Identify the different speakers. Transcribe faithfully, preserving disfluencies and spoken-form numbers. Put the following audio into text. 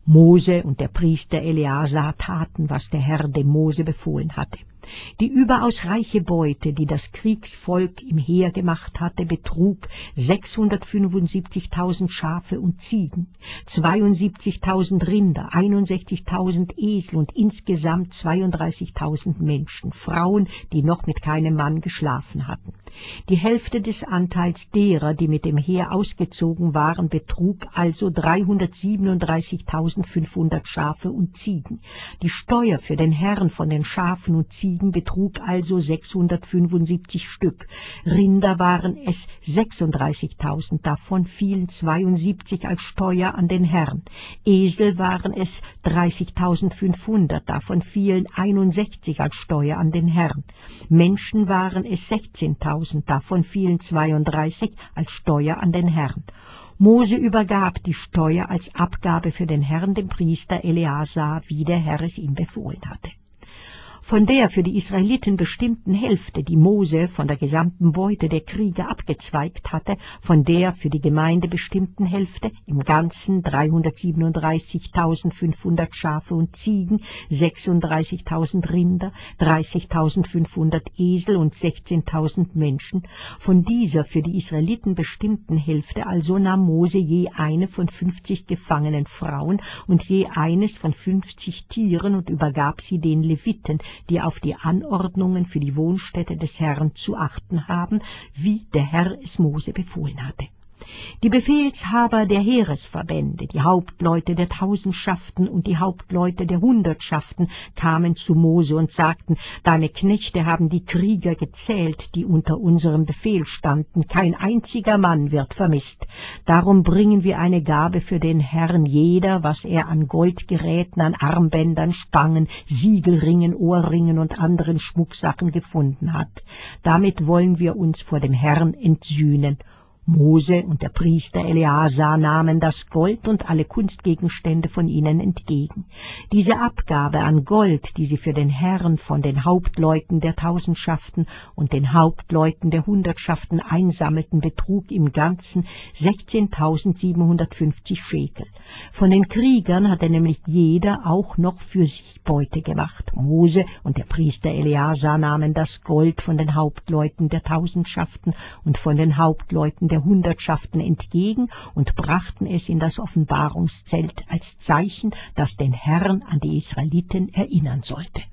Speaker 1: Mose und der Priester Eleazar taten, was der Herr dem Mose befohlen hatte. Die überaus reiche Beute, die das Kriegsvolk im Heer gemacht hatte, betrug sechshundertfünfundsiebzigtausend Schafe und Ziegen, zweiundsiebzigtausend Rinder, einundsechzigtausend Esel und insgesamt zweiunddreißigtausend Menschen, Frauen, die noch mit keinem Mann geschlafen hatten. Die Hälfte des Anteils derer, die mit dem Heer ausgezogen waren, betrug also dreihundertsiebenunddreißigtausendfünfhundert Schafe und Ziegen. Die Steuer für den Herrn von den Schafen und Ziegen betrug also sechshundertfünfundsiebzig Stück. Rinder waren es sechsunddreißigtausend, davon fielen zweiundsiebzig als Steuer an den Herrn. Esel waren es dreißigtausendfünfhundert, davon fielen einundsechzig als Steuer an den Herrn. Menschen waren es sechzehntausend, davon fielen zweiunddreißig als Steuer an den Herrn. Mose übergab die Steuer als Abgabe für den Herrn dem Priester Eleazar, wie der Herr es ihm befohlen hatte. Von der für die Israeliten bestimmten Hälfte, die Mose von der gesamten Beute der Kriege abgezweigt hatte, von der für die Gemeinde bestimmten Hälfte, im Ganzen dreihundertsiebenunddreißigtausendfünfhundert Schafe und Ziegen, sechsunddreißigtausend Rinder, dreißigtausendfünfhundert Esel und sechzehntausend Menschen, von dieser für die Israeliten bestimmten Hälfte also nahm Mose je eine von fünfzig gefangenen Frauen und je eines von fünfzig Tieren und übergab sie den Leviten, die auf die Anordnungen für die Wohnstätte des Herrn zu achten haben, wie der Herr es Mose befohlen hatte. Die Befehlshaber der Heeresverbände, die Hauptleute der Tausendschaften und die Hauptleute der Hundertschaften kamen zu Mose und sagten: Deine Knechte haben die Krieger gezählt, die unter unserem Befehl standen. Kein einziger Mann wird vermisst. Darum bringen wir eine Gabe für den Herrn, jeder, was er an Goldgeräten, an Armbändern, Spangen, Siegelringen, Ohrringen und anderen Schmucksachen gefunden hat. Damit wollen wir uns vor dem Herrn entsühnen. Mose und der Priester Eleazar nahmen das Gold und alle Kunstgegenstände von ihnen entgegen. Diese Abgabe an Gold, die sie für den Herrn von den Hauptleuten der Tausendschaften und den Hauptleuten der Hundertschaften einsammelten, betrug im Ganzen sechzehntausendsiebenhundertfünfzig Schekel. Von den Kriegern hatte nämlich jeder auch noch für sich Beute gemacht. Mose und der Priester Eleazar nahmen das Gold von den Hauptleuten der Tausendschaften und von den Hauptleuten der Hundertschaften entgegen und brachten es in das Offenbarungszelt als Zeichen, das den Herrn an die Israeliten erinnern sollte.